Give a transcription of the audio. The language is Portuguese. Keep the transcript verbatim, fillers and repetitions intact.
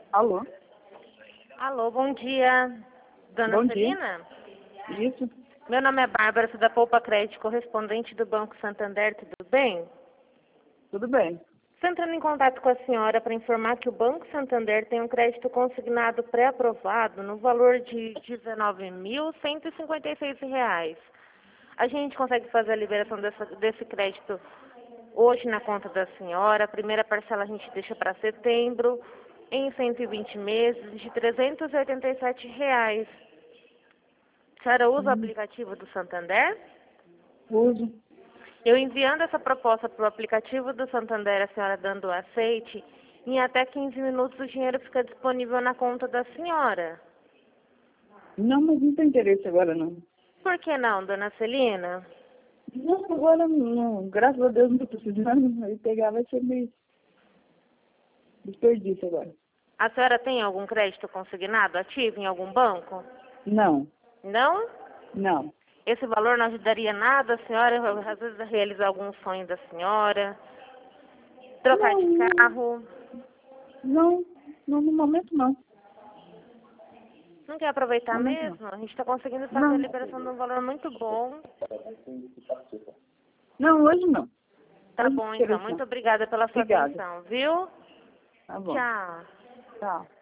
Alô? Alô, bom dia. Dona Bom Celina? dia. Isso. Meu nome é Bárbara, sou da Poupa Crédito, correspondente do Banco Santander, tudo bem? Tudo bem. Estou entrando em contato com a senhora para informar que o Banco Santander tem um crédito consignado pré-aprovado no valor de dezenove mil cento e cinquenta e seis reais. A gente consegue fazer a liberação dessa, desse crédito hoje na conta da senhora. A primeira parcela a gente deixa para setembro, em cento e vinte meses, de trezentos e oitenta e sete reais. A senhora usa o Hum, aplicativo do Santander? uso. Eu enviando essa proposta para o aplicativo do Santander, a senhora dando o aceite, em até quinze minutos o dinheiro fica disponível na conta da senhora. Não, mas não tem interesse agora, não. Por que não, dona Celina? Não, agora não. Graças a Deus não estou precisando. Aí pegar vai ser meio desperdício agora. A senhora tem algum crédito consignado ativo em algum banco? Não, Não? não. Esse valor não ajudaria nada a senhora, às vezes, a realizar algum sonho da senhora? Trocar Não, de não, carro? não, não, no momento não. Não quer aproveitar No momento não. mesmo? A gente está conseguindo fazer a Não, liberação de um valor muito bom. não, hoje não. Tá Hoje não bom, tem então. interesse não. Muito obrigada pela sua Obrigada. atenção, viu? Tá bom. Tchau. Tchau.